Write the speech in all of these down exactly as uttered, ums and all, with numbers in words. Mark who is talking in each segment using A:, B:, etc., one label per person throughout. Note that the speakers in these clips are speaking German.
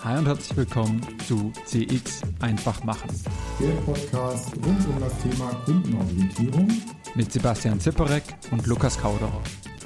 A: Hi und herzlich willkommen zu C X einfach machen.
B: Der Podcast rund um das Thema Kundenorientierung
A: Mit Sebastian Zipperek und Lukas Kauderer.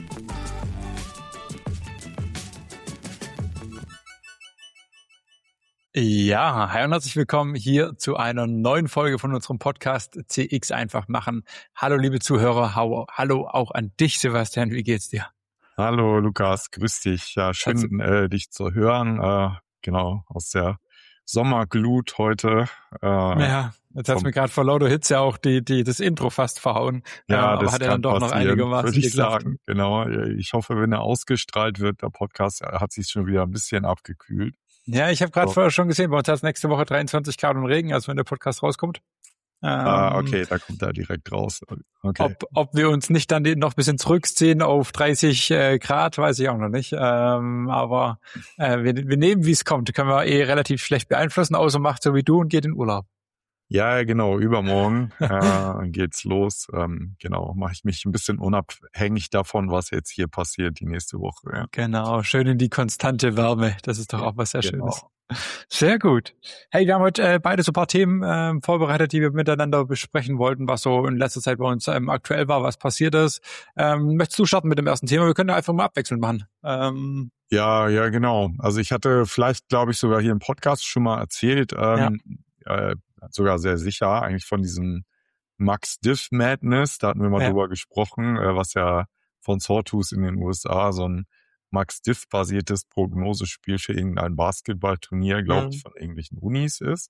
A: Ja, hi und herzlich willkommen hier zu einer neuen Folge von unserem Podcast C X einfach machen. Hallo liebe Zuhörer, hallo auch an dich Sebastian, wie geht's dir?
C: Hallo Lukas, grüß dich. Ja, schön äh, dich zu hören. Äh, genau, aus der Sommerglut heute.
A: Äh, ja, jetzt hat's mir gerade vor lauter Hitze auch die, die, das Intro fast verhauen.
C: Ja,
A: äh, aber
C: das
A: hat ja dann doch noch einigermaßen
C: würde ich
A: geklappt.
C: sagen. Genau, ich hoffe, wenn er ausgestrahlt wird, der Podcast hat sich schon wieder ein bisschen abgekühlt.
A: Ja, ich habe gerade
C: so.
A: vorher schon gesehen, bei uns hat es nächste Woche dreiundzwanzig Grad und Regen, also wenn der Podcast rauskommt.
C: Ähm, ah, okay, da kommt er direkt raus. Okay.
A: Ob, ob wir uns nicht dann noch ein bisschen zurückziehen auf dreißig äh, Grad, weiß ich auch noch nicht. Ähm, aber äh, wir, wir nehmen, wie es kommt. Können wir eh relativ schlecht beeinflussen, außer macht so wie du und geht in Urlaub.
C: Ja, genau, übermorgen äh, geht's los. Ähm, genau, mache ich mich ein bisschen unabhängig davon, was jetzt hier passiert die nächste Woche. Ja.
A: Genau, schön in die konstante Wärme. Das ist doch auch was sehr genau. Schönes. Sehr gut. Hey, wir haben heute äh, beide so ein paar Themen äh, vorbereitet, die wir miteinander besprechen wollten, was so in letzter Zeit bei uns ähm, aktuell war, was passiert ist. Ähm, möchtest du starten mit dem ersten Thema? Wir können ja einfach mal abwechselnd machen. Ähm,
C: ja, ja, genau. Also ich hatte vielleicht, glaube ich, sogar hier im Podcast schon mal erzählt, ähm, ja. äh, sogar sehr sicher, eigentlich von diesem Max Diff Madness, da hatten wir mal ja. drüber gesprochen, äh, was ja von Sawtooth in den U S A so ein Max Diff-basiertes Prognosespiel für irgendein Basketballturnier, glaube mhm. ich, von irgendwelchen Unis ist.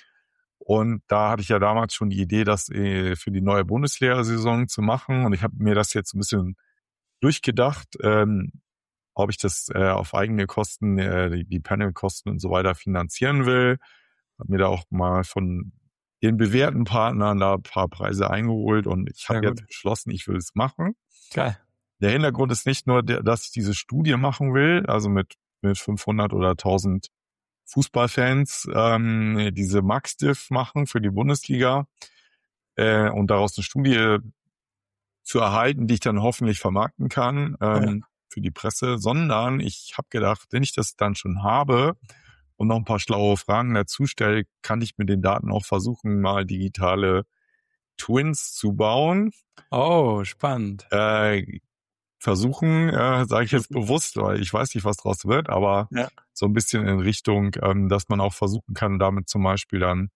C: Und da hatte ich ja damals schon die Idee, das äh, für die neue Bundesliga-Saison zu machen. Und ich habe mir das jetzt ein bisschen durchgedacht, ähm, ob ich das äh, auf eigene Kosten, äh, die, die Panelkosten und so weiter finanzieren will. Habe mir da auch mal von den bewährten Partnern da ein paar Preise eingeholt und ich habe jetzt beschlossen, ich will es machen.
A: Geil.
C: Der Hintergrund ist nicht nur, dass ich diese Studie machen will, also mit mit fünfhundert oder tausend Fußballfans ähm, diese Max-Diff machen für die Bundesliga äh, und daraus eine Studie zu erhalten, die ich dann hoffentlich vermarkten kann ähm, ja. für die Presse, sondern ich habe gedacht, wenn ich das dann schon habe und noch ein paar schlaue Fragen dazu stelle, kann ich mit den Daten auch versuchen, mal digitale Twins zu bauen.
A: Oh, spannend.
C: Äh, versuchen, äh, sage ich jetzt bewusst, weil ich weiß nicht, was draus wird, aber ja. so ein bisschen in Richtung, ähm, dass man auch versuchen kann, damit zum Beispiel dann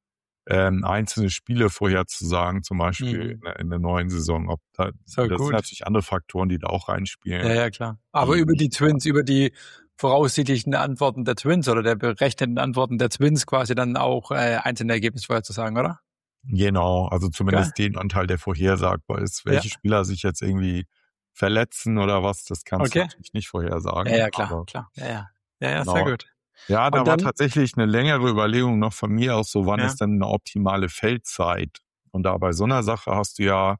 C: ähm, einzelne Spiele vorherzusagen, zum Beispiel mhm. in, in der neuen Saison. Ob da,
A: so
C: das
A: gut.
C: sind natürlich andere Faktoren, die da auch reinspielen.
A: Ja, ja, klar. Aber über die Twins, über die voraussichtlichen Antworten der Twins oder der berechneten Antworten der Twins quasi dann auch äh, einzelne Ergebnisse vorherzusagen, oder?
C: Genau, also zumindest Geil. Den Anteil, der vorhersagbar ist. Welche ja. Spieler sich jetzt irgendwie verletzen oder was, das kannst okay. du natürlich nicht vorhersagen.
A: Ja, ja, klar, aber, klar. Ja, ja, ja, ja
C: genau.
A: sehr gut.
C: Ja, da
A: Und
C: war
A: dann,
C: tatsächlich eine längere Überlegung noch von mir aus, so wann
A: ja.
C: ist denn eine optimale Feldzeit? Und da bei so einer Sache hast du ja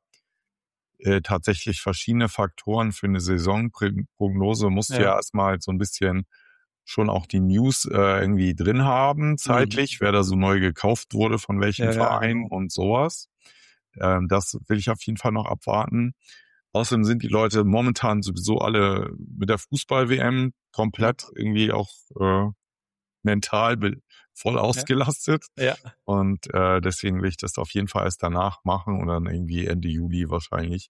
C: äh, tatsächlich verschiedene Faktoren für eine Saisonprognose. Musst ja. du ja erstmal so ein bisschen schon auch die News äh, irgendwie drin haben, zeitlich, mhm. wer da so neu gekauft wurde, von welchem
A: ja,
C: Verein
A: ja, genau.
C: und sowas. Ähm, das will ich auf jeden Fall noch abwarten. Außerdem sind die Leute momentan sowieso alle mit der Fußball-W M komplett irgendwie auch äh, mental be- voll ausgelastet.
A: Ja. ja.
C: Und äh, deswegen will ich das auf jeden Fall erst danach machen und dann irgendwie Ende Juli wahrscheinlich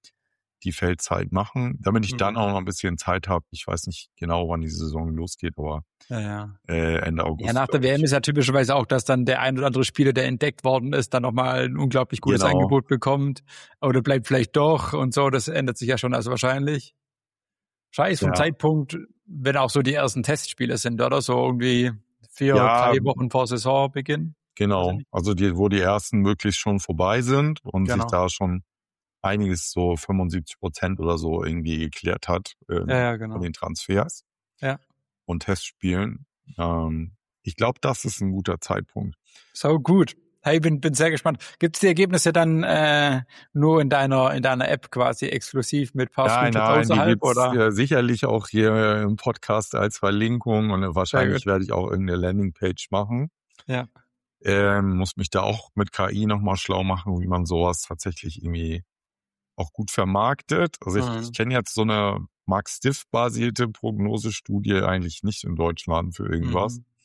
C: die Feldzeit machen, damit ich mhm. dann auch noch ein bisschen Zeit habe. Ich weiß nicht genau, wann die Saison losgeht, aber
A: ja, ja.
C: Äh, Ende August.
A: Ja, nach der W M ist ja typischerweise auch, dass dann der ein oder andere Spieler, der entdeckt worden ist, dann nochmal ein unglaublich gutes
C: genau.
A: Angebot bekommt. Oder bleibt vielleicht doch und so. Das ändert sich ja schon also wahrscheinlich. Wahrscheinlich vom ja. Zeitpunkt, wenn auch so die ersten Testspiele sind, oder? So irgendwie vier, ja, drei Wochen vor Saisonbeginn.
C: Genau. Also die, wo die ersten möglichst schon vorbei sind und
A: genau.
C: sich da schon einiges so fünfundsiebzig Prozent oder so irgendwie geklärt hat ähm,
A: ja, ja, genau.
C: von den Transfers
A: ja.
C: und Testspielen. Ähm, ich glaube, das ist ein guter Zeitpunkt.
A: So gut. Hey, bin bin sehr gespannt. Gibt's die Ergebnisse dann äh, nur in deiner in deiner App quasi exklusiv mit paar
C: Nein,
A: Screenshots
C: nein,
A: außerhalb
C: die gibt's
A: oder?
C: Ja, sicherlich auch hier im Podcast als Verlinkung und wahrscheinlich werde ich auch irgendeine Landingpage machen.
A: Ja.
C: Ähm, muss mich da auch mit K I nochmal schlau machen, wie man sowas tatsächlich irgendwie auch gut vermarktet. Also ich, mhm. ich kenne jetzt so eine Max Diff-basierte Prognosestudie eigentlich nicht in Deutschland für irgendwas.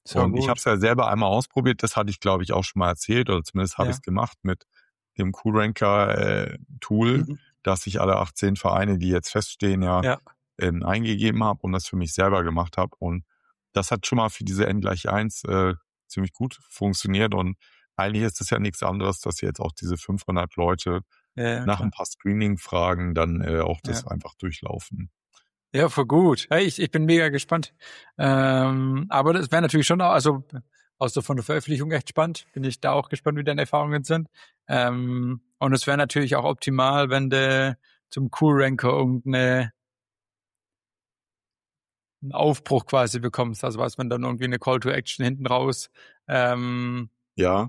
A: So
C: und
A: gut.
C: ich habe es ja selber einmal ausprobiert, das hatte ich, glaube ich, auch schon mal erzählt, oder zumindest habe
A: Ja.
C: ich es gemacht mit dem Q-Ranker-Tool,
A: Mhm.
C: dass ich alle achtzehn Vereine, die jetzt feststehen, ja,
A: Ja.
C: ähm, eingegeben habe und das für mich selber gemacht habe. Und das hat schon mal für diese N gleich eins äh, ziemlich gut funktioniert. Und eigentlich ist das ja nichts anderes, dass jetzt auch diese fünfhundert Leute
A: Ja, ja,
C: nach
A: klar.
C: ein paar Screening-Fragen dann äh, auch das
A: Ja.
C: einfach durchlaufen.
A: Ja, voll gut. Hey, ich, ich bin mega gespannt. Ähm, aber das wäre natürlich schon auch, also außer von der Veröffentlichung echt spannend. Bin ich da auch gespannt, wie deine Erfahrungen sind. Ähm, und es wäre natürlich auch optimal, wenn du zum Q-Ranker irgendeine einen Aufbruch quasi bekommst. Also was, wenn dann irgendwie eine Call to Action hinten raus. Ähm,
C: Ja.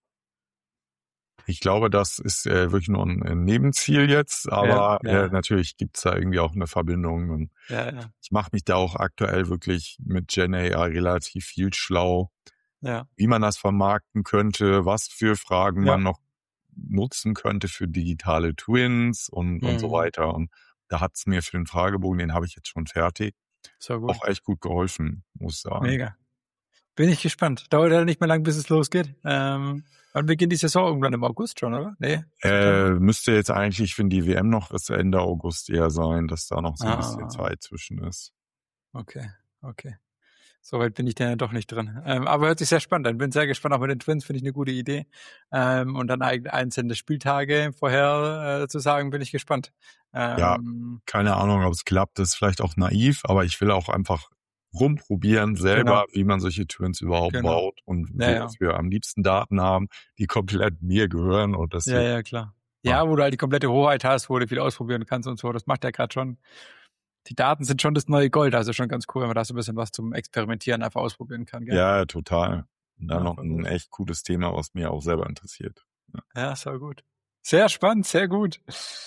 C: Ich glaube, das ist äh, wirklich nur ein, ein Nebenziel jetzt, aber
A: ja, ja,
C: äh, natürlich gibt's da irgendwie auch eine Verbindung. Und
A: ja, ja,
C: ich mache mich da auch aktuell wirklich mit Gen A I relativ viel schlau,
A: ja,
C: wie man das vermarkten könnte, was für Fragen
A: ja.
C: man noch nutzen könnte für digitale Twins und, und so
A: Mhm.
C: weiter. Und da hat's mir für den Fragebogen, den habe ich jetzt schon fertig,
A: So gut.
C: auch echt gut geholfen, muss ich sagen.
A: Mega. Bin ich gespannt. Dauert ja nicht mehr lang, bis es losgeht. Ähm, wann beginnt die Saison? Irgendwann im August schon, oder? Nee,
C: Äh, müsste jetzt eigentlich, wenn die W M noch ist, Ende August eher sein, dass da noch so ein bisschen
A: Ah,
C: Zeit zwischen ist.
A: okay, okay. Soweit bin ich da ja doch nicht drin. Ähm, aber hört sich sehr spannend an. Bin sehr gespannt, auch mit den Twins, finde ich eine gute Idee. Ähm, und dann eigentlich einzelne Spieltage vorher äh, zu sagen, bin ich gespannt.
C: Ja,
A: Ähm,
C: keine Ahnung, ob es klappt, das ist vielleicht auch naiv, aber ich will auch einfach rumprobieren selber,
A: genau,
C: wie man solche Twins überhaupt
A: genau.
C: baut und
A: Ja,
C: so,
A: ja.
C: dass wir am liebsten Daten haben, die komplett mir gehören und das
A: Ja,
C: jetzt
A: ja, klar.
C: machen.
A: Ja, wo du halt die komplette Hoheit hast, wo du viel ausprobieren kannst und so. Das macht ja gerade schon. Die Daten sind schon das neue Gold. Also schon ganz cool, wenn man da so ein bisschen was zum Experimentieren einfach ausprobieren kann, gell?
C: Ja, total. Und dann
A: Ja,
C: noch
A: voll
C: ein
A: gut.
C: echt cooles Thema, was mir auch selber interessiert. Ja,
A: Ja, so gut. Sehr spannend, sehr gut.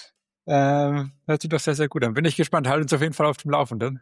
A: Ähm, hört sich doch sehr, sehr gut an. Bin ich gespannt. Halt uns auf jeden Fall auf dem Laufenden.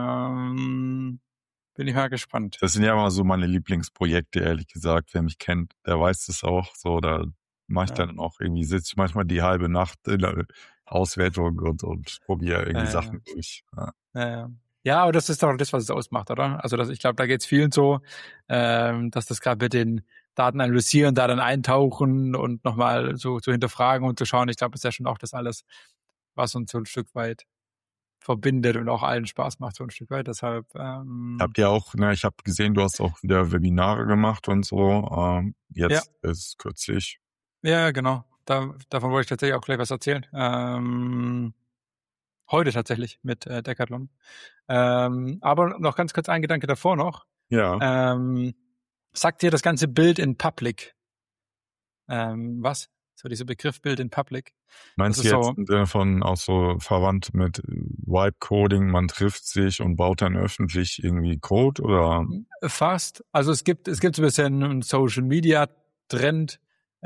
A: Ähm, bin ich mal gespannt.
C: Das sind ja immer so meine Lieblingsprojekte, ehrlich gesagt. Wer mich kennt, der weiß das auch. So, da mache ich
A: Ja,
C: dann auch irgendwie, sitze ich manchmal die halbe Nacht in der Auswertung und, und probiere irgendwie
A: ja,
C: Sachen
A: ja,
C: durch. Ja.
A: ja, ja. Ja, aber das ist doch das, was es ausmacht, oder? Also das, ich glaube, da geht's vielen so, ähm, dass das gerade mit den Daten analysieren, da dann eintauchen und nochmal so zu hinterfragen und zu schauen. Ich glaube, das ist ja schon auch das alles, was uns so ein Stück weit verbindet und auch allen Spaß macht, so ein Stück weit. Deshalb, ähm,
C: Habt ihr auch, ne, ich habe gesehen, du hast auch wieder Webinare gemacht und so. Ähm,
A: ja,
C: jetzt ist kürzlich.
A: ja, genau. Da, davon wollte ich tatsächlich auch gleich was erzählen. Ähm, heute tatsächlich mit äh, Decathlon. Ähm, aber noch ganz kurz ein Gedanke davor noch.
C: Ja.
A: Ähm, sagt dir das ganze Bild in Public ähm, was? So dieser Begriff Bild in Public. Das
C: Meinst du
A: ist
C: jetzt
A: so,
C: im Sinne von auch so verwandt mit Vibe Coding, man trifft sich und baut dann öffentlich irgendwie Code oder?
A: fast. Also es gibt, es gibt so ein bisschen einen Social Media Trend,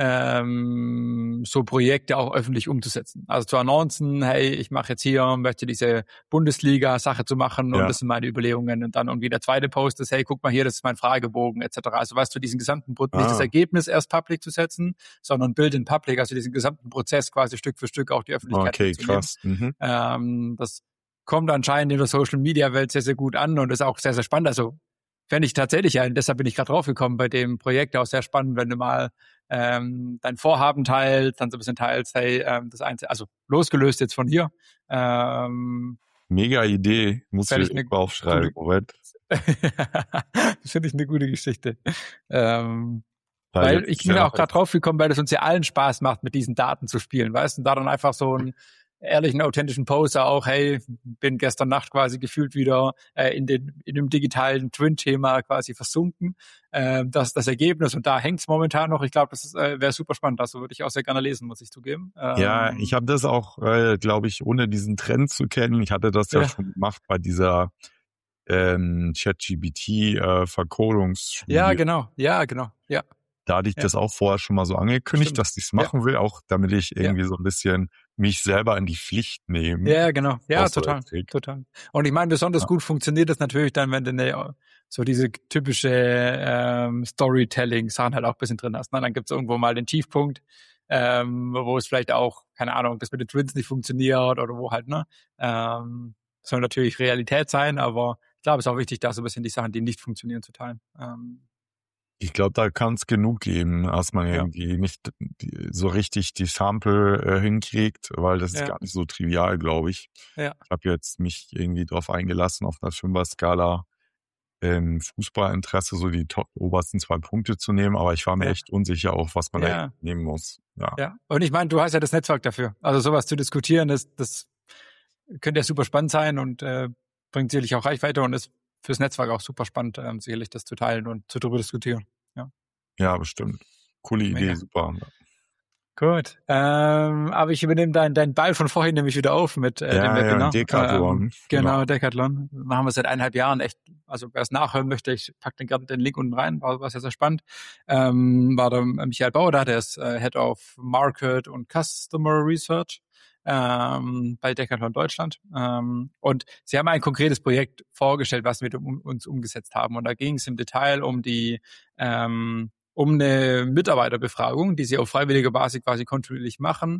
A: ähm, so Projekte auch öffentlich umzusetzen. Also zu annoncen, hey, ich mache jetzt hier, möchte diese Bundesliga-Sache zu machen und
C: Ja.
A: das sind meine Überlegungen. Und dann irgendwie der zweite Post ist, hey, guck mal hier, das ist mein Fragebogen, et cetera. Also weißt du, diesen gesamten Prozess,
C: Ah.
A: nicht das Ergebnis erst public zu setzen, sondern Bild in Public, also diesen gesamten Prozess quasi Stück für Stück auch die Öffentlichkeit
C: Okay,
A: mitzunehmen.
C: krass. Mhm.
A: Ähm, das kommt anscheinend in der Social-Media-Welt sehr, sehr gut an und ist auch sehr, sehr spannend. Also fände ich tatsächlich ein, deshalb bin ich gerade draufgekommen bei dem Projekt, auch sehr spannend, wenn du mal ähm, dein Vorhaben teilst, dann so ein bisschen teilst, hey, ähm, das Einzige, also losgelöst jetzt von hier. Ähm,
C: Mega Idee. Muss
A: Fände
C: ich
A: ich eine
C: aufschreiben.
A: gute-
C: Moment.
A: das finde ich eine gute Geschichte. Ähm,
C: Weil
A: weil
C: jetzt
A: ich
C: ist
A: bin
C: ja
A: auch gerade drauf gekommen, weil es uns ja allen Spaß macht, mit diesen Daten zu spielen, weißt du, und da dann einfach so einen ehrlichen, authentischen Poster auch, hey, bin gestern Nacht quasi gefühlt wieder äh, in den in dem digitalen Twin-Thema quasi versunken. Äh, das ist das Ergebnis und da hängt's momentan noch. Ich glaube, das äh, wäre super spannend. Also würde ich auch sehr gerne lesen, muss ich zugeben. Ähm,
C: Ja, ich habe das auch, äh, glaube ich, ohne diesen Trend zu kennen. Ich hatte das ja,
A: Ja.
C: schon gemacht bei dieser ähm, ChatGPT-Verkodungsstudie.
A: Ja, genau. Ja, genau. Ja.
C: Da hatte ich
A: Ja.
C: das auch vorher schon mal so angekündigt,
A: Stimmt.
C: dass ich es machen will, auch damit ich
A: Ja.
C: irgendwie so ein bisschen mich selber in die Pflicht nehme.
A: Ja, genau. Ja,
C: Auch so
A: total.
C: als Trick.
A: Total. Und ich meine, besonders
C: Ja.
A: gut funktioniert das natürlich dann, wenn du eine, so diese typische ähm, Storytelling-Sachen halt auch ein bisschen drin hast. Ne? Dann gibt's irgendwo mal den Tiefpunkt, ähm, wo es vielleicht auch, keine Ahnung, das mit den Twins nicht funktioniert oder wo halt, ne? Ähm, soll natürlich Realität sein, aber ich glaube, es ist auch wichtig, da so ein bisschen die Sachen, die nicht funktionieren, zu teilen. Ähm,
C: Ich glaube, da kann es genug geben, dass man
A: Ja.
C: irgendwie nicht die, so richtig die Sample äh, hinkriegt, weil das ist
A: Ja.
C: gar nicht so trivial, glaube ich.
A: Ja.
C: Ich habe jetzt mich irgendwie drauf eingelassen, auf einer Fünfer-Skala ähm, Fußballinteresse so die top obersten zwei Punkte zu nehmen, aber ich war mir
A: Ja.
C: echt unsicher auch, was man
A: Ja.
C: da nehmen muss. Ja.
A: Ja, und ich meine, du hast ja das Netzwerk dafür. Also sowas zu diskutieren, das, das könnte ja super spannend sein und äh, bringt sicherlich auch Reichweite und ist fürs Netzwerk auch super spannend, ähm, sicherlich das zu teilen und zu darüber diskutieren. Ja,
C: Ja, bestimmt. Coole Idee,
A: Mega.
C: super.
A: Gut. Ähm, aber ich übernehme deinen dein Ball von vorhin nämlich wieder auf mit äh,
C: Ja,
A: dem
C: ja,
A: Webinar.
C: Decathlon.
A: Ähm, genau,
C: Genau.
A: Decathlon. Machen wir seit eineinhalb Jahren echt. Also wer es nachhören möchte, ich packe den gerne den Link unten rein, war, war sehr, sehr spannend. Ähm, war der Michael Bauer da, der ist äh, Head of Market und Customer Research ähm, bei Decathlon Deutschland. Ähm, und sie haben ein konkretes Projekt vorgestellt, was wir um, uns umgesetzt haben. Und da ging es im Detail um die ähm, um eine Mitarbeiterbefragung, die sie auf freiwilliger Basis quasi kontinuierlich machen,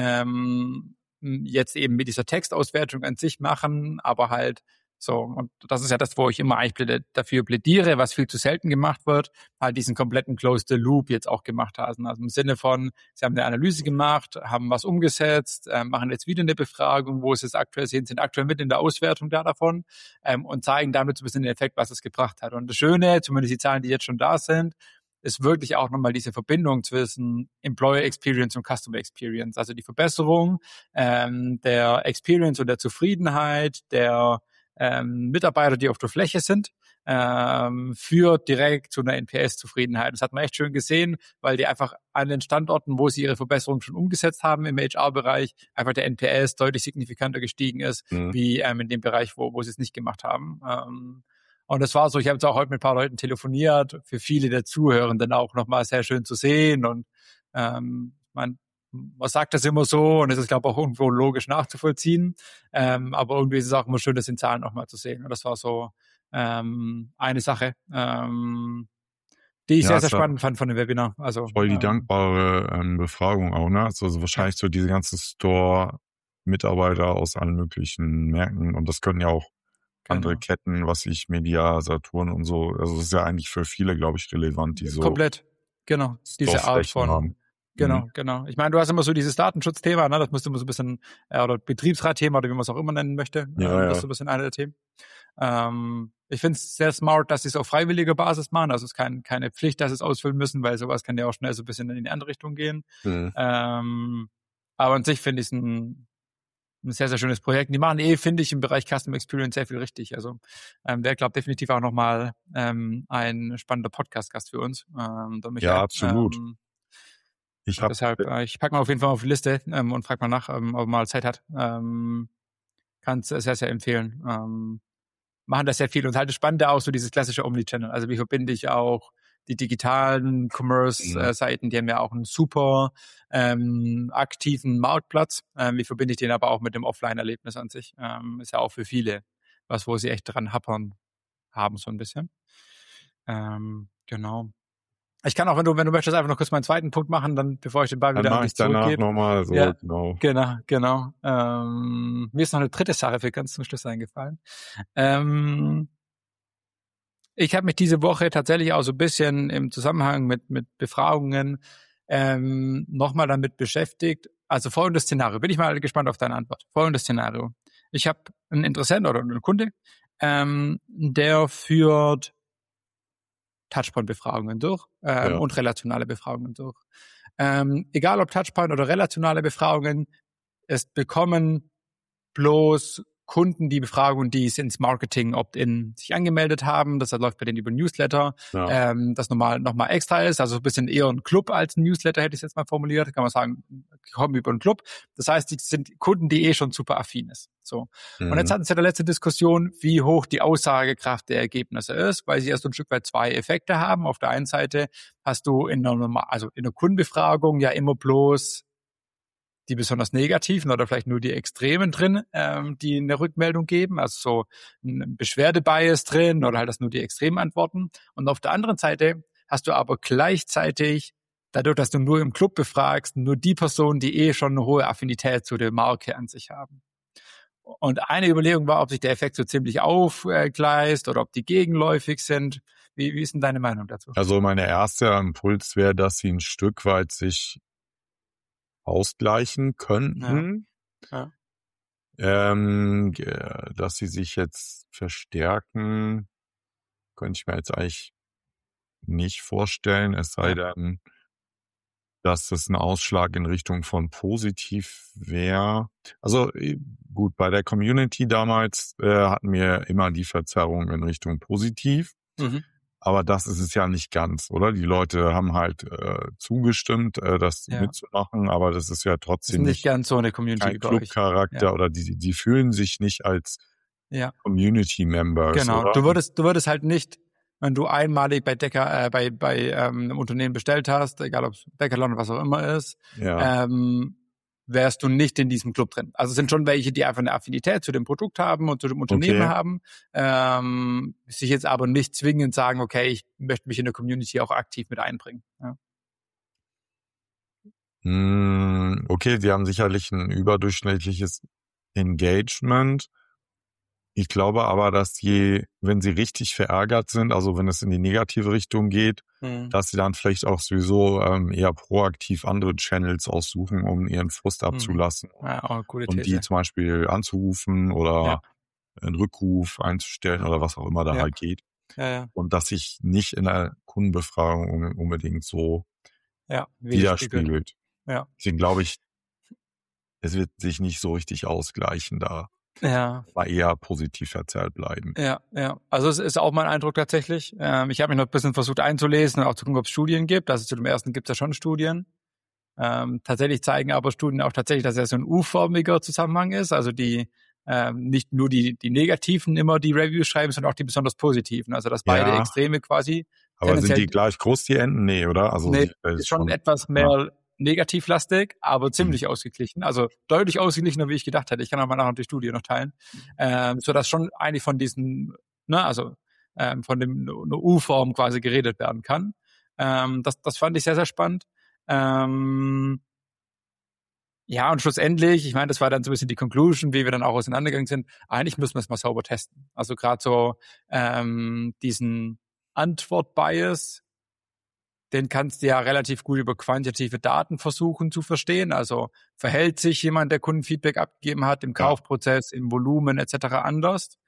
A: ähm, jetzt eben mit dieser Textauswertung an sich machen, aber halt so, und das ist ja das, wo ich immer eigentlich pläd- dafür plädiere, was viel zu selten gemacht wird, halt diesen kompletten Closed Loop jetzt auch gemacht haben. Also im Sinne von, sie haben eine Analyse gemacht, haben was umgesetzt, äh, machen jetzt wieder eine Befragung, wo sie es aktuell sehen, sind aktuell mit in der Auswertung da davon ähm, und zeigen damit so ein bisschen den Effekt, was es gebracht hat. Und das Schöne, zumindest die Zahlen, die jetzt schon da sind, ist wirklich auch nochmal diese Verbindung zwischen Employer Experience und Customer Experience. Also die Verbesserung ähm, der Experience und der Zufriedenheit der ähm, Mitarbeiter, die auf der Fläche sind, ähm, führt direkt zu einer N P S-Zufriedenheit. Das hat man echt schön gesehen, weil die einfach an den Standorten, wo sie ihre Verbesserungen schon umgesetzt haben im H R-Bereich, einfach der N P S deutlich signifikanter gestiegen ist,
C: Mhm.
A: wie ähm, in dem Bereich, wo, wo sie es nicht gemacht haben. Ähm, Und das war so, ich habe jetzt auch heute mit ein paar Leuten telefoniert, für viele der Zuhörenden auch nochmal sehr schön zu sehen. Und ähm, man, man sagt das immer so und es ist, glaube ich, auch irgendwo logisch nachzuvollziehen. Ähm, aber irgendwie ist es auch immer schön, das in Zahlen nochmal zu sehen. Und das war so ähm, eine Sache, ähm, die ich
C: Ja,
A: sehr,
C: ist
A: sehr
C: ja
A: spannend fand von dem Webinar. Also
C: voll die
A: ähm,
C: dankbare ähm, Befragung auch, ne? Also so wahrscheinlich so diese ganzen Store-Mitarbeiter aus allen möglichen Märkten und das können ja auch andere
A: genau.
C: Ketten, was ich, Media, Saturn und so. Also das ist ja eigentlich für viele, glaube ich, relevant, die so
A: Komplett, genau, diese Art
C: Store-Flächen
A: von
C: haben.
A: Genau,
C: Mhm.
A: genau. Ich meine, du hast immer so dieses Datenschutzthema, ne? Das musst du immer so ein bisschen, äh, oder Betriebsratthema oder wie man es auch immer nennen möchte.
C: Ja,
A: Ähm,
C: ja.
A: das ist so ein bisschen eine der Themen. Ähm, ich finde es sehr smart, dass sie es auf freiwilliger Basis machen. Also es ist kein, keine Pflicht, dass sie es ausfüllen müssen, weil sowas kann ja auch schnell so ein bisschen in die andere Richtung gehen.
C: Mhm.
A: Ähm, aber an sich finde ich es ein, ein sehr, sehr schönes Projekt. Die machen eh, finde ich, im Bereich Custom Experience sehr viel richtig. Also ähm, wäre, glaube ich, definitiv auch nochmal ähm, ein spannender Podcast-Gast für uns, ähm, der Michael.
C: Ja, absolut.
A: Ähm,
C: Ich habe
A: Deshalb, äh, ich packe mal auf jeden Fall auf die Liste ähm, und frage mal nach, ähm, ob er mal Zeit hat. Ähm, kann es sehr, sehr empfehlen. Ähm, machen das sehr viel und halt das Spannende auch so dieses klassische Omnichannel. Also wie verbinde ich auch die digitalen Commerce-Seiten, die haben ja auch einen super ähm, aktiven Marktplatz. Ähm, wie verbinde ich den aber auch mit dem Offline-Erlebnis an sich? Ähm, ist ja auch für viele was, wo sie echt dran happern haben, so ein bisschen. Ähm, genau. Ich kann auch, wenn du, wenn du möchtest, einfach noch kurz meinen zweiten Punkt machen, dann, bevor ich den Ball
C: dann
A: wieder an
C: mache
A: dich
C: ich danach
A: zurückgebe.
C: nochmal so,
A: Ja,
C: genau.
A: genau, genau. Ähm, mir ist noch eine dritte Sache für ganz zum Schluss eingefallen. Ähm, ich habe mich diese Woche tatsächlich auch so ein bisschen im Zusammenhang mit, mit Befragungen ähm, nochmal damit beschäftigt. Also folgendes Szenario. Bin ich mal gespannt auf deine Antwort. Folgendes Szenario. Ich habe einen Interessenten oder einen Kunde, ähm, der führt Touchpoint-Befragungen durch ähm,
C: Ja.
A: und relationale Befragungen durch. Ähm, egal ob Touchpoint oder relationale Befragungen, es bekommen bloß Kunden die Befragung, die es ins Marketing Opt-in sich angemeldet haben. Das läuft bei denen über Newsletter,
C: Ja.
A: ähm, das nochmal noch mal extra ist. Also ein bisschen eher ein Club als ein Newsletter, hätte ich jetzt mal formuliert. Kann man sagen, kommen über einen Club. Das heißt, die sind Kunden, die eh schon super affin ist. So.
C: Mhm.
A: Und jetzt hatten sie in der letzten Diskussion, wie hoch die Aussagekraft der Ergebnisse ist, weil sie erst so ein Stück weit zwei Effekte haben. Auf der einen Seite hast du in einer, also in einer Kundenbefragung ja immer bloß die besonders negativen oder vielleicht nur die Extremen drin, ähm, die eine Rückmeldung geben, also so ein Beschwerdebias drin oder halt das nur die extremen Antworten. Und auf der anderen Seite hast du aber gleichzeitig, dadurch, dass du nur im Club befragst, nur die Personen, die eh schon eine hohe Affinität zu der Marke an sich haben. Und eine Überlegung war, ob sich der Effekt so ziemlich aufgleist oder ob die gegenläufig sind. Wie, wie ist denn deine Meinung dazu?
C: Also mein erster Impuls wäre, dass sie ein Stück weit sich ausgleichen könnten.
A: Ja.
C: Ja. Ähm, dass sie sich jetzt verstärken, könnte ich mir jetzt eigentlich nicht vorstellen, es sei ja. denn, dass das ein Ausschlag in Richtung von positiv wäre. Also gut, bei der Community damals äh, hatten wir immer die Verzerrung in Richtung positiv. Mhm. Aber das ist es ja nicht ganz, oder? Die Leute haben halt äh, zugestimmt, äh, das ja. mitzumachen, aber das ist ja trotzdem
A: ist nicht, nicht ganz so eine Community
C: kein Clubcharakter ja. oder die die fühlen sich nicht als ja. Community-Members.
A: Genau,
C: oder?
A: du würdest du würdest halt nicht, wenn du einmalig bei Decker, äh, bei bei ähm, einem Unternehmen bestellt hast, egal ob es Decathlon oder was auch immer ist, ja. ähm, wärst du nicht in diesem Club drin. Also es sind schon welche, die einfach eine Affinität zu dem Produkt haben und zu dem Unternehmen okay. haben, ähm, sich jetzt aber nicht zwingend sagen, okay, ich möchte mich in der Community auch aktiv mit einbringen. Ja.
C: Mm, okay, sie haben sicherlich ein überdurchschnittliches Engagement. Ich glaube aber, dass je, wenn sie richtig verärgert sind, also wenn es in die negative Richtung geht, mhm. dass sie dann vielleicht auch sowieso ähm, eher proaktiv andere Channels aussuchen, um ihren Frust abzulassen.
A: Mhm. Ja, auch coole
C: und
A: These.
C: die zum Beispiel anzurufen oder ja. einen Rückruf einzustellen oder was auch immer da ja. halt geht.
A: Ja, ja.
C: Und dass sich nicht in der Kundenbefragung unbedingt so
A: ja,
C: widerspiegelt.
A: Ja.
C: Deswegen glaube ich, es wird sich nicht so richtig ausgleichen da.
A: Ja.
C: Aber eher positiv verzerrt bleiben.
A: Ja, ja. Also es ist auch mein Eindruck tatsächlich. Ähm, ich habe mich noch ein bisschen versucht einzulesen und auch zu gucken, ob es Studien gibt. Also zu dem ersten gibt es ja schon Studien. Ähm, tatsächlich zeigen aber Studien auch tatsächlich, dass er so ein U-förmiger Zusammenhang ist. Also die ähm, nicht nur die die Negativen immer die Reviews schreiben, sondern auch die besonders Positiven. Also dass beide ja. Extreme quasi.
C: Aber sind die gleich groß, die Enden? Nee, oder? Also
A: nee, die, ist schon, schon etwas mehr ja. negativlastig, aber ziemlich mhm. ausgeglichen. Also deutlich ausgeglichener, wie ich gedacht hätte. Ich kann auch mal nachher die Studie noch teilen. Ähm, so dass schon eigentlich von diesen, ne, also ähm, von dem eine U-Form quasi geredet werden kann. Ähm, das, das fand ich sehr, sehr spannend. Ähm, ja, und schlussendlich, ich meine, das war dann so ein bisschen die Conclusion, wie wir dann auch auseinandergegangen sind. Eigentlich müssen wir es mal sauber testen. Also gerade so ähm, diesen Antwort-Bias, den kannst du ja relativ gut über quantitative Daten versuchen zu verstehen. Also verhält sich jemand, der Kundenfeedback abgegeben hat, im Kaufprozess, im Volumen et cetera anders.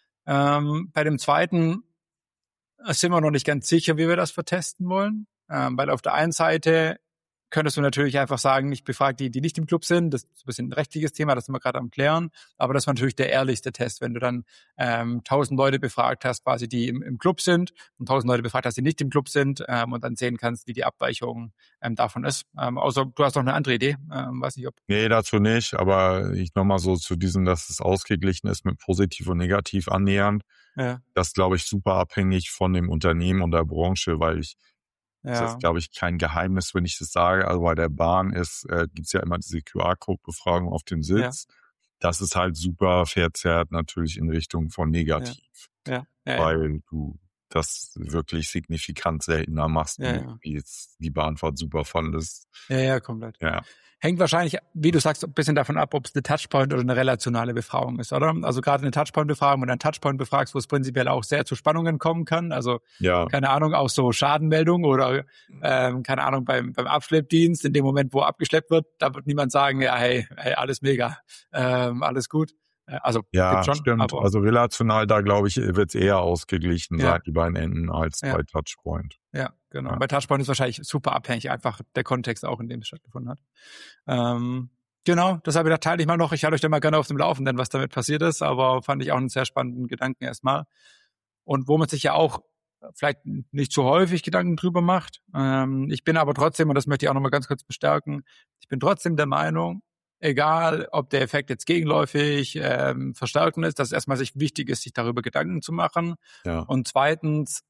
A: Ähm, bei dem zweiten sind wir noch nicht ganz sicher, wie wir das vertesten wollen. Ähm, weil auf der einen Seite könntest du natürlich einfach sagen, ich befrage die, die nicht im Club sind. Das ist ein bisschen ein rechtliches Thema, das sind wir gerade am Klären. Aber das war natürlich der ehrlichste Test, wenn du dann ähm, tausend Leute befragt hast, quasi die im, im Club sind und tausend Leute befragt hast, die nicht im Club sind ähm, und dann sehen kannst, wie die Abweichung ähm, davon ist. Ähm, außer du hast noch eine andere Idee. Ähm, weiß nicht, ob.
C: Nee, dazu nicht. Aber ich nochmal so zu diesem, dass es ausgeglichen ist mit positiv und negativ annähernd. Ja. Das glaube ich super abhängig von dem Unternehmen und der Branche, weil ich Ja. Das ist, glaube ich, kein Geheimnis, wenn ich das sage. Also bei der Bahn ist, äh, gibt's ja immer diese Q R-Code-Befragung auf dem Sitz. Ja. Das ist halt super verzerrt natürlich in Richtung von negativ.
A: Ja. Ja. Ja,
C: weil
A: ja.
C: du das wirklich signifikant seltener machst,
A: ja, ja.
C: wie jetzt die Bahnfahrt super fandest.
A: Ja, ja, komplett.
C: Ja.
A: Hängt wahrscheinlich, wie du sagst, ein bisschen davon ab, ob es eine Touchpoint oder eine relationale Befragung ist, oder? Also gerade eine Touchpoint-Befragung, wenn du einen Touchpoint befragst, wo es prinzipiell auch sehr zu Spannungen kommen kann. Also, ja. keine Ahnung, auch so Schadenmeldung oder, ähm, keine Ahnung, beim, beim Abschleppdienst, in dem Moment, wo abgeschleppt wird, da wird niemand sagen, ja, hey, hey, alles mega, ähm, alles gut. Also,
C: ja,
A: schon,
C: stimmt.
A: Aber,
C: also relational, da glaube ich, wird es eher ausgeglichen ja. sein, die beiden Enden, als
A: ja.
C: bei Touchpoint.
A: Ja, genau. Ja. Bei Touchpoint ist wahrscheinlich super abhängig, einfach der Kontext auch, in dem es stattgefunden hat. Ähm, genau, deshalb da teile ich mal noch. Ich halte euch da mal gerne auf dem Laufenden, was damit passiert ist, aber fand ich auch einen sehr spannenden Gedanken erstmal. Und wo man sich ja auch vielleicht nicht zu häufig Gedanken drüber macht. Ähm, ich bin aber trotzdem, und das möchte ich auch nochmal ganz kurz bestärken, ich bin trotzdem der Meinung, egal, ob der Effekt jetzt gegenläufig ähm, verstärkend ist, dass es erstmal sich wichtig ist, sich darüber Gedanken zu machen.
C: Ja.
A: Und zweitens,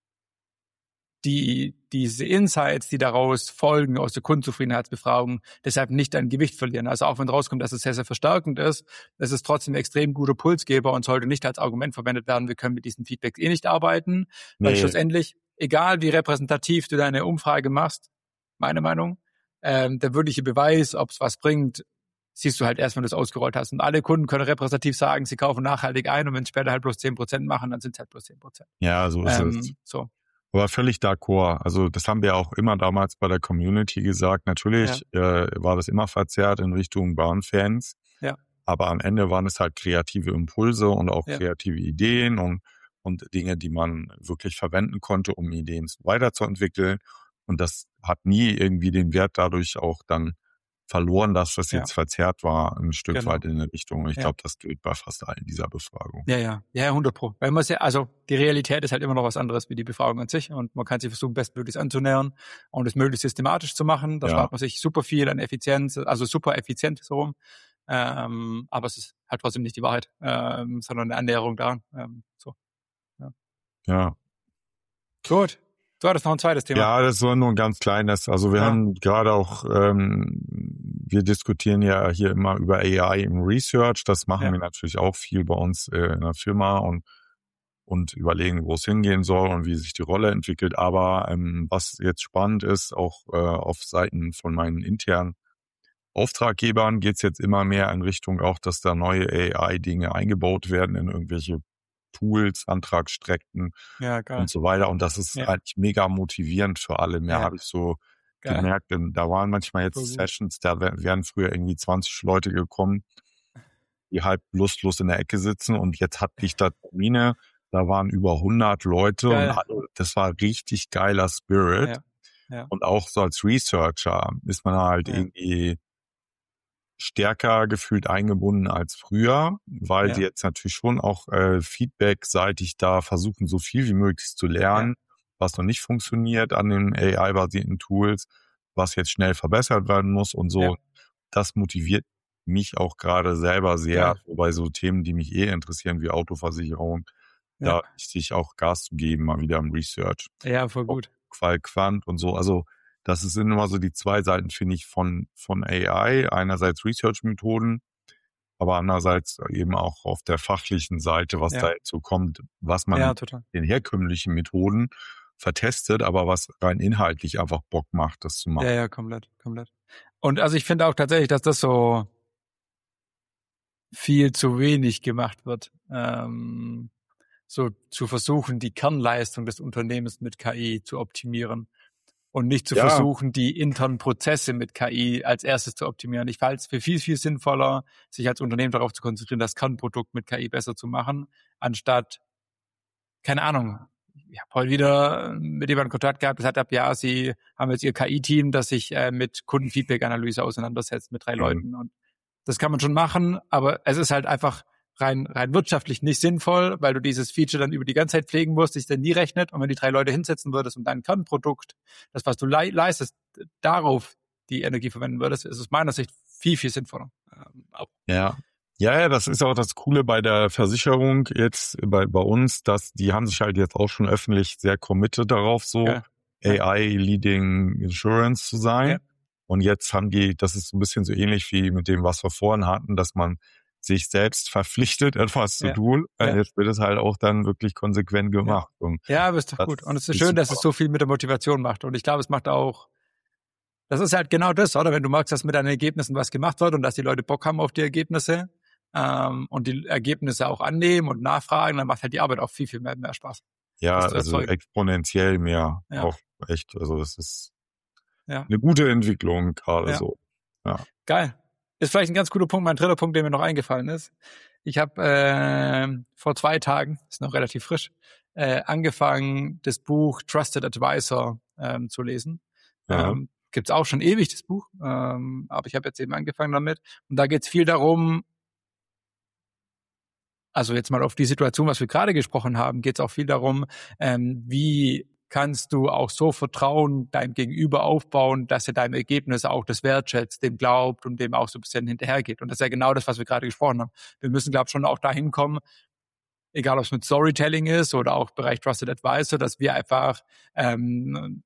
A: die diese Insights, die daraus folgen aus der Kundenzufriedenheitsbefragung, deshalb nicht an Gewicht verlieren. Also auch wenn rauskommt, dass es sehr, sehr verstärkend ist, es ist trotzdem ein extrem guter Pulsgeber und sollte nicht als Argument verwendet werden, wir können mit diesen Feedbacks eh nicht arbeiten. Nee. Weil schlussendlich, egal wie repräsentativ du deine Umfrage machst, meine Meinung, ähm, der wirkliche Beweis, ob es was bringt, siehst du halt erst, wenn du es ausgerollt hast. Und alle Kunden können repräsentativ sagen, sie kaufen nachhaltig ein und wenn es später halt bloß zehn Prozent machen, dann sind es halt bloß zehn Prozent.
C: Ja, so ist
A: ähm,
C: es.
A: So.
C: Aber völlig d'accord. Also das haben wir auch immer damals bei der Community gesagt. Natürlich ja. äh, war das immer verzerrt in Richtung Bahnfans.
A: Ja.
C: Aber am Ende waren es halt kreative Impulse und auch
A: ja.
C: kreative Ideen und, und Dinge, die man wirklich verwenden konnte, um Ideen weiterzuentwickeln. Und das hat nie irgendwie den Wert dadurch auch dann verloren, dass das
A: ja.
C: jetzt verzerrt war, ein Stück
A: genau.
C: weit in eine Richtung. Und ich
A: ja.
C: glaube, das gilt bei fast allen dieser Befragungen.
A: Ja, ja, ja, hundert Pro. Weil man ja, also die Realität ist halt immer noch was anderes wie die Befragung an sich und man kann sich versuchen, bestmöglichst anzunähern und es möglichst systematisch zu machen. Da
C: ja.
A: spart man sich super viel an Effizienz, also super effizient so rum. Ähm, aber es ist halt trotzdem nicht die Wahrheit, ähm, sondern eine Annäherung daran. Ähm, so. Ja.
C: ja.
A: Gut. Du hattest noch ein zweites Thema.
C: Ja, das war nur ein ganz kleines. Also wir ja. haben gerade auch, ähm, wir diskutieren ja hier immer über A I im Research. Das machen ja. wir natürlich auch viel bei uns äh, in der Firma und und überlegen, wo es hingehen soll und wie sich die Rolle entwickelt. Aber ähm, was jetzt spannend ist, auch äh, auf Seiten von meinen internen Auftraggebern geht es jetzt immer mehr in Richtung auch, dass da neue A I-Dinge eingebaut werden in irgendwelche Tools, Antragsstrecken
A: ja, geil.
C: und so weiter. Und das ist ja. eigentlich mega motivierend für alle. Mehr ja. habe ich so geil. gemerkt. Denn da waren manchmal jetzt Sessions, da wären früher irgendwie zwanzig Leute gekommen, die halb lustlos in der Ecke sitzen. Und jetzt hatte ich da Termine, da waren über hundert Leute. Geil. Und alle, das war richtig geiler Spirit.
A: Ja. Ja.
C: Und auch so als Researcher ist man halt ja. irgendwie stärker gefühlt eingebunden als früher, weil ja. die jetzt natürlich schon auch äh, feedbackseitig da versuchen, so viel wie möglich zu lernen, ja. was noch nicht funktioniert an den A I-basierten Tools, was jetzt schnell verbessert werden muss und so. Ja. Das motiviert mich auch gerade selber sehr, ja. so bei so Themen, die mich eh interessieren, wie Autoversicherung, ja. da richtig auch Gas zu geben, mal wieder im Research.
A: Ja, voll gut.
C: Qual Quant und so, also das sind immer so die zwei Seiten, finde ich, von von A I. Einerseits Research-Methoden, aber andererseits eben auch auf der fachlichen Seite, was ja. da jetzt so kommt, was man
A: ja,
C: den herkömmlichen Methoden vertestet, aber was rein inhaltlich einfach Bock macht, das zu machen.
A: Ja, ja, komplett, komplett. Und also ich finde auch tatsächlich, dass das so viel zu wenig gemacht wird, ähm, so zu versuchen, die Kernleistung des Unternehmens mit K I zu optimieren. Und nicht zu ja. versuchen, die internen Prozesse mit K I als erstes zu optimieren. Ich halte es für viel, viel sinnvoller, sich als Unternehmen darauf zu konzentrieren, das Kernprodukt mit K I besser zu machen, anstatt, keine Ahnung, ich habe heute wieder mit jemandem Kontakt gehabt, gesagt habe, ja, sie haben jetzt ihr K I-Team, das sich äh, mit Kundenfeedback-Analyse auseinandersetzt mit drei mhm. Leuten. Und das kann man schon machen, aber es ist halt einfach rein rein wirtschaftlich nicht sinnvoll, weil du dieses Feature dann über die ganze Zeit pflegen musst, sich dann nie rechnet. Und wenn die drei Leute hinsetzen würdest und dein Kernprodukt, das, was du le- leistest, darauf die Energie verwenden würdest, ist aus meiner Sicht viel, viel sinnvoller. Ähm,
C: ja. Ja, ja, das ist auch das Coole bei der Versicherung jetzt bei bei uns, dass die haben sich halt jetzt auch schon öffentlich sehr committed darauf, so ja. A I-Leading Insurance zu sein. Ja. Und jetzt haben die, das ist so ein bisschen so ähnlich wie mit dem, was wir vorhin hatten, dass man sich selbst verpflichtet, etwas ja. zu tun. Ja. Jetzt wird es halt auch dann wirklich konsequent gemacht.
A: Ja,
C: und
A: ja aber ist doch gut. Und es ist, ist schön, super. Dass es so viel mit der Motivation macht. Und ich glaube, es macht auch, das ist halt genau das, oder? Wenn du magst, dass mit deinen Ergebnissen was gemacht wird und dass die Leute Bock haben auf die Ergebnisse ähm, und die Ergebnisse auch annehmen und nachfragen, dann macht halt die Arbeit auch viel, viel mehr, mehr Spaß.
C: Ja, also exponentiell mehr. Ja. Auch echt. Also das ist ja. eine gute Entwicklung gerade ja. so. Ja.
A: Geil. Ist vielleicht ein ganz guter Punkt, mein dritter Punkt, der mir noch eingefallen ist. Ich habe äh, vor zwei Tagen, ist noch relativ frisch, äh, angefangen, das Buch Trusted Advisor ähm, zu lesen. Ja. Ähm, gibt's auch schon ewig, das Buch, ähm, aber ich habe jetzt eben angefangen damit. Und da geht's viel darum, also jetzt mal auf die Situation, was wir gerade gesprochen haben, geht's auch viel darum, ähm, wie kannst du auch so Vertrauen deinem Gegenüber aufbauen, dass er deinem Ergebnis auch das wertschätzt, dem glaubt und dem auch so ein bisschen hinterhergeht. Und das ist ja genau das, was wir gerade gesprochen haben. Wir müssen, glaube ich, schon auch dahin kommen, egal ob es mit Storytelling ist oder auch Bereich Trusted Advisor, dass wir einfach ähm,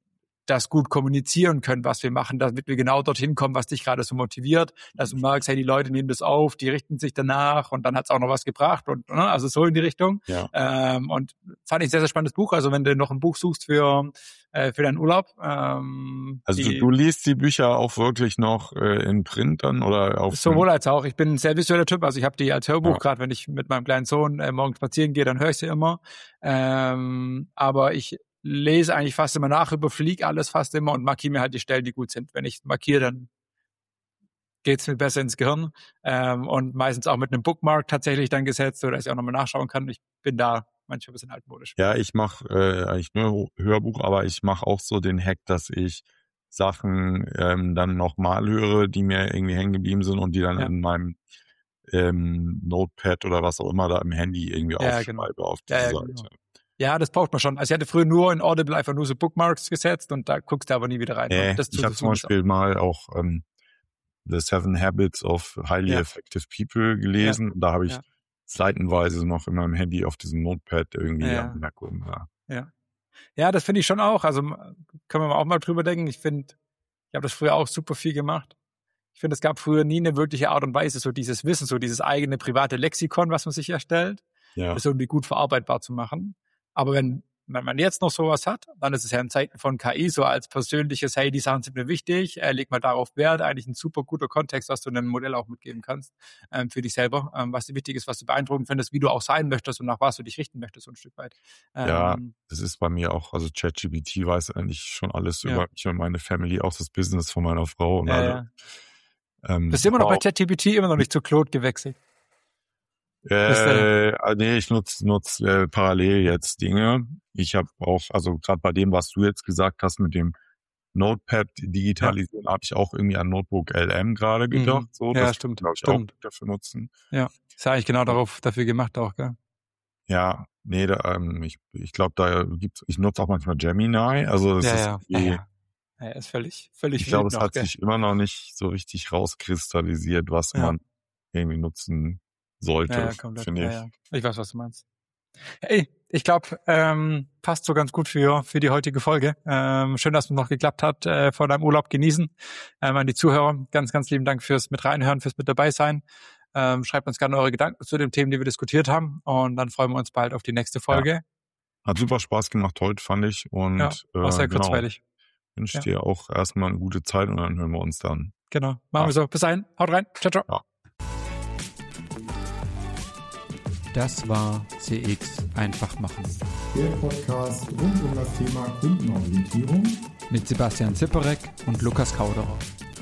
A: das gut kommunizieren können, was wir machen, damit wir genau dorthin kommen, was dich gerade so motiviert, dass du merkst, hey, die Leute nehmen das auf, die richten sich danach und dann hat es auch noch was gebracht und ne, also so in die Richtung.
C: Ja.
A: Ähm, und fand ich ein sehr, sehr spannendes Buch. Also wenn du noch ein Buch suchst für äh, für deinen Urlaub. Ähm,
C: also
A: die,
C: du, du liest die Bücher auch wirklich noch äh, in Print dann oder auf?
A: Sowohl als auch. Ich bin ein sehr visueller Typ. Also ich habe die als Hörbuch,
C: ja.
A: gerade wenn ich mit meinem kleinen Sohn äh, morgens spazieren gehe, dann höre ich sie immer. Ähm, aber ich lese eigentlich fast immer nach, überfliege alles fast immer und markiere mir halt die Stellen, die gut sind. Wenn ich markiere, dann geht's mir besser ins Gehirn. Ähm, und meistens auch mit einem Bookmark tatsächlich dann gesetzt, so dass ich auch nochmal nachschauen kann. Ich bin da manchmal ein bisschen altmodisch.
C: Ja, ich mache äh, eigentlich nur Hörbuch, aber ich mache auch so den Hack, dass ich Sachen ähm, dann nochmal höre, die mir irgendwie hängen geblieben sind und die dann ja. in meinem ähm, Notepad oder was auch immer da im Handy irgendwie
A: ja,
C: aufschreibe
A: genau.
C: auf diese
A: ja, ja,
C: Seite.
A: Genau. Ja, das braucht man schon. Also ich hatte früher nur in Audible einfach nur so Bookmarks gesetzt und da guckst du aber nie wieder rein.
C: Äh,
A: das
C: ich habe zum Beispiel auch. mal auch ähm, The Seven Habits of Highly ja. Effective People gelesen. Ja. Und da habe ich ja. seitenweise noch in meinem Handy auf diesem Notepad irgendwie
A: ja.
C: Anmerkungen. Ja.
A: ja. Ja, das finde ich schon auch. Also können wir auch mal drüber denken. Ich finde, ich habe das früher auch super viel gemacht. Ich finde, es gab früher nie eine wirkliche Art und Weise, so dieses Wissen, so dieses eigene private Lexikon, was man sich erstellt,
C: ja.
A: das irgendwie gut verarbeitbar zu machen. Aber wenn, wenn man jetzt noch sowas hat, dann ist es ja in Zeiten von K I so als persönliches, hey, die Sachen sind mir wichtig, äh, leg mal darauf Wert, eigentlich ein super guter Kontext, was du einem Modell auch mitgeben kannst ähm, für dich selber, ähm, was dir wichtig ist, was du beeindruckend findest, wie du auch sein möchtest und nach was du dich richten möchtest, so ein Stück weit.
C: Ähm, ja, das ist bei mir auch, also ChatGPT weiß eigentlich schon alles ja. über mich und meine Family, auch das Business von meiner Frau. Und
A: ja,
C: alle,
A: ja.
C: Ähm,
A: Bist du immer noch wow. bei ChatGPT, immer noch nicht zu Claude gewechselt?
C: Äh, äh, nee, ich nutze nutz, äh, parallel jetzt Dinge. Ich habe auch, also gerade bei dem, was du jetzt gesagt hast mit dem Notepad digitalisieren, ja. habe ich auch irgendwie an Notebook L M gerade gedacht.
A: Mhm.
C: So,
A: ja,
C: das
A: stimmt.
C: glaube ich
A: stimmt.
C: auch dafür nutzen.
A: Ja, ist eigentlich genau darauf dafür gemacht auch, gell?
C: Ja, nee, da, ähm, ich ich glaube, da gibt's, ich nutze auch manchmal Gemini. Also das
A: ja,
C: ist
A: ja. Ja, ja. Ja, ist völlig, völlig
C: Ich glaube, es
A: noch,
C: hat
A: gell?
C: sich immer noch nicht so richtig rauskristallisiert, was
A: ja.
C: man irgendwie nutzen sollte,
A: ja, ja,
C: finde ich.
A: Ja, ja. Ich weiß, was du meinst. Hey, ich glaube, ähm, passt so ganz gut für für die heutige Folge. Ähm, schön, dass es noch geklappt hat, äh, vor deinem Urlaub genießen. Ähm, an die Zuhörer, ganz, ganz lieben Dank fürs mit reinhören, fürs mit dabei sein. Ähm, schreibt uns gerne eure Gedanken zu den Themen, die wir diskutiert haben und dann freuen wir uns bald auf die nächste Folge.
C: Ja. Hat super Spaß gemacht heute, fand ich. Und
A: ja, war sehr
C: äh, genau.
A: kurzweilig.
C: Wünsche
A: ja.
C: dir auch erstmal eine gute Zeit und dann hören wir uns dann.
A: Genau, machen ja. wir so. Bis dahin, haut rein. Ciao, ciao.
C: Ja.
A: Das war C X einfach machen.
B: Der Podcast rund um das Thema Kundenorientierung
A: mit Sebastian Zipperek und Lukas Kauderer.